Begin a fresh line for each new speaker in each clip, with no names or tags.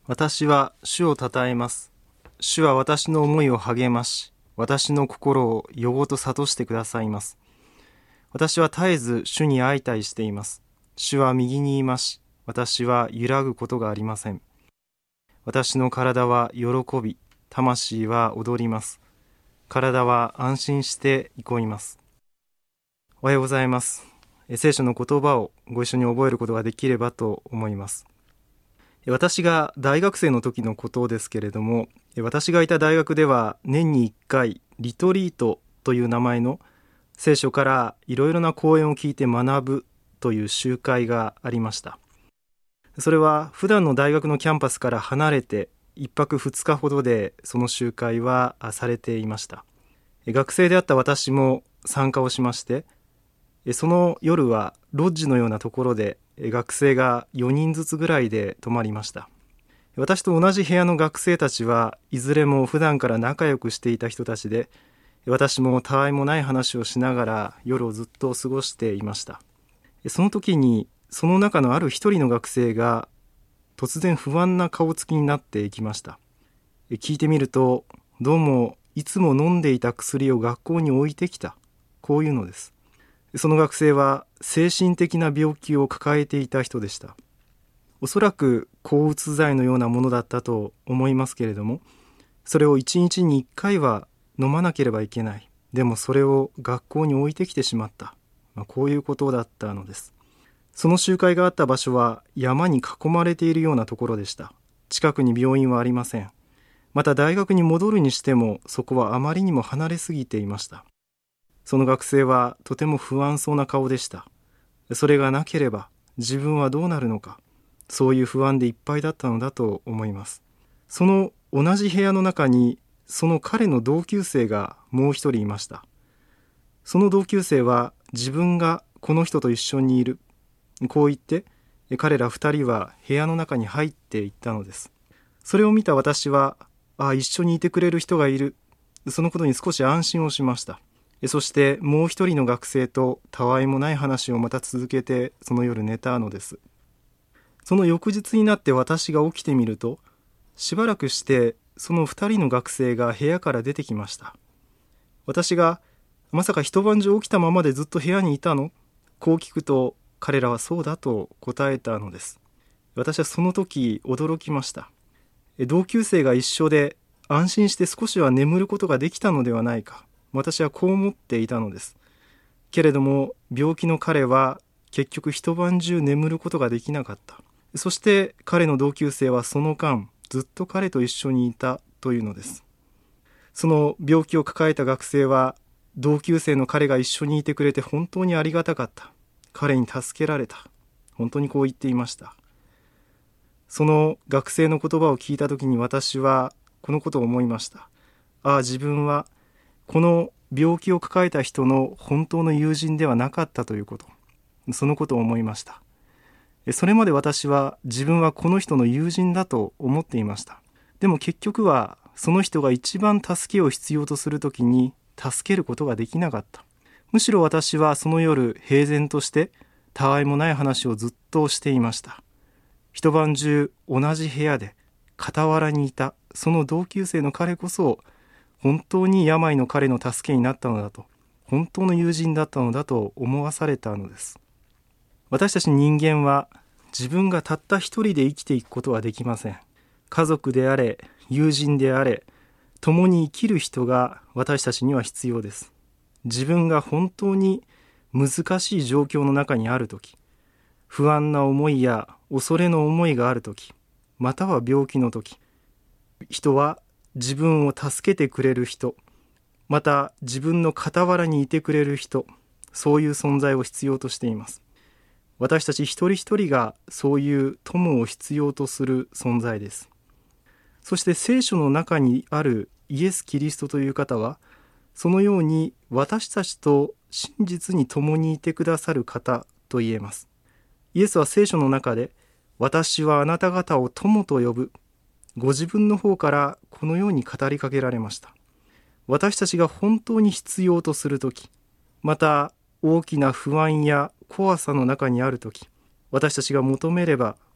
私は主をたたえます。主は私の思いを励まし、私の心を夜ごと諭してくださいます。私は絶えず主に相対しています。主は右にいまし、私は揺らぐことがありません。私の体は喜び、魂は踊ります。体は安心して憩います。おはようございます。聖書の言葉をご一緒に覚えることができればと思います。私が大学生の時のことですけれども、私がいた大学では年に1回リトリートという名前の聖書からいろいろな講演を聞いて学ぶという集会がありました。それは普段の大学のキャンパスから離れて1泊2日ほどでその集会はされていました。学生であった私も参加をしまして、その夜はロッジのようなところで学生が4人ずつぐらいで泊まりました。私と同じ部屋の学生たちはいずれも普段から仲良くしていた人たちで、私もたわいもない話をしながら夜をずっと過ごしていました。その時にその中のある一人の学生が突然不安な顔つきになっていきました。聞いてみると、どうもいつも飲んでいた薬を学校に置いてきた、こういうのです。その学生は精神的な病気を抱えていた人でした。おそらく抗うつ剤のようなものだったと思いますけれども、それを1日に1回は飲まなければいけない。でもそれを学校に置いてきてしまった。こういうことだったのです。その集会があった場所は山に囲まれているようなところでした。近くに病院はありません。また大学に戻るにしてもそこはあまりにも離れすぎていました。その学生はとても不安そうな顔でした。それがなければ自分はどうなるのか、そういう不安でいっぱいだったのだと思います。その同じ部屋の中にその彼の同級生がもう一人いました。その同級生は自分がこの人と一緒にいる、こう言って彼ら二人は部屋の中に入っていったのです。それを見た私は、一緒にいてくれる人がいる、そのことに少し安心をしました。そしてもう一人の学生とたわいもない話をまた続けてその夜寝たのです。その翌日になって私が起きてみると、しばらくしてその二人の学生が部屋から出てきました。私が、まさか一晩中起きたままでずっと部屋にいたの？こう聞くと彼らはそうだと答えたのです。私はその時驚きました。同級生が一緒で安心して少しは眠ることができたのではないか。私はこう思っていたのです。けれども病気の彼は結局一晩中眠ることができなかった。そして彼の同級生はその間ずっと彼と一緒にいたというのです。その病気を抱えた学生は同級生の彼が一緒にいてくれて本当にありがたかった。彼に助けられた。本当にこう言っていました。その学生の言葉を聞いたときに私はこのことを思いました。自分はこの病気を抱えた人の本当の友人ではなかったということ、そのことを思いました。それまで私は自分はこの人の友人だと思っていました。でも結局はその人が一番助けを必要とするときに助けることができなかった。むしろ私はその夜平然としてたわいもない話をずっとしていました。一晩中同じ部屋で傍らにいたその同級生の彼こそ本当に病の彼の助けになったのだと、本当の友人だったのだと思わされたのです。私たち人間は自分がたった一人で生きていくことはできません。家族であれ、友人であれ、共に生きる人が私たちには必要です。自分が本当に難しい状況の中にあるとき、不安な思いや恐れの思いがあるとき、または病気のとき、人は自分を助けてくれる人、また自分の傍らにいてくれる人、そういう存在を必要としています。私たち一人一人がそういう友を必要とする存在です。そして聖書の中にあるイエス・キリストという方は、そのように私たちと真実に共にいてくださる方と言えます。イエスは聖書の中で、私はあなた方を友と呼ぶ、ご自分の方からこのように語りかけられました。私たちが本当に必要とするとき、また大きな不安や怖さの中にあるとき、私たちが求めれば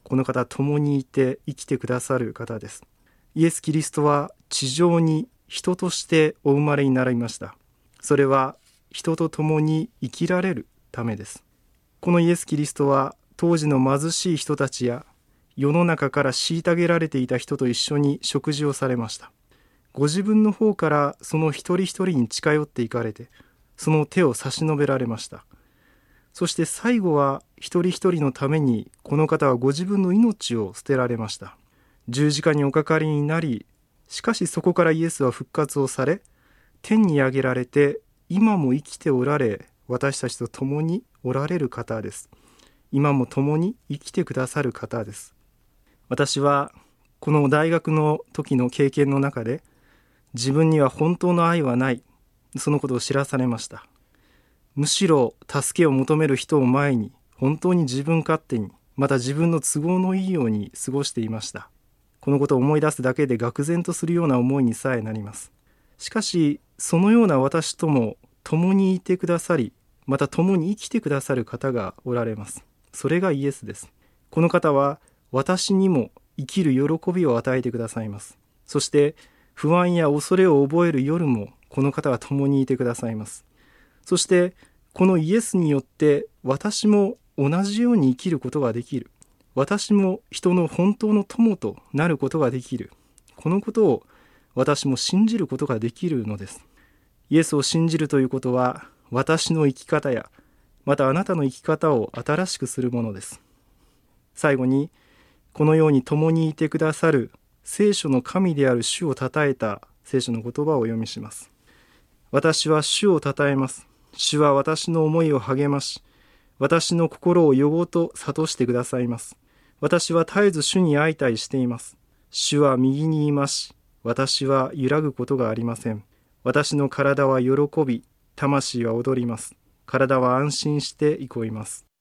この方は共にいて生きてくださる方です。イエス・キリストは地上に人としてお生まれになりました。それは人と共に生きられるためです。このイエス・キリストは当時の貧しい人たちや世の中から虐げられていた人と一緒に食事をされました。ご自分の方からその一人一人に近寄っていかれて、その手を差し伸べられました。そして最後は一人一人のためにこの方はご自分の命を捨てられました。十字架におかかりになり、しかしそこからイエスは復活をされ、天に上げられて今も生きておられ、私たちと共におられる方です。今も共に生きてくださる方です。私はこの大学の時の経験の中で、自分には本当の愛はない、そのことを知らされました。むしろ助けを求める人を前に本当に自分勝手に、また自分の都合のいいように過ごしていました。このことを思い出すだけで愕然とするような思いにさえなります。しかしそのような私とも共にいてくださり、また共に生きてくださる方がおられます。それがイエスです。この方は私にも生きる喜びを与えてくださいます。そして不安や恐れを覚える夜もこの方は共にいてくださいます。そしてこのイエスによって私も同じように生きることができる。私も人の本当の友となることができる。このことを私も信じることができるのです。イエスを信じるということは、私の生き方やまたあなたの生き方を新しくするものです。最後に、このように共にいてくださる聖書の神である主をたたえた聖書の言葉をお読みします。私は主をたたえます。主は私の思いを励まし、私の心をよごと諭してくださいます。私は絶えず主に相対しています。主は右にいまし、私は揺らぐことがありません。私の体は喜び、魂は踊ります。体は安心して憩います。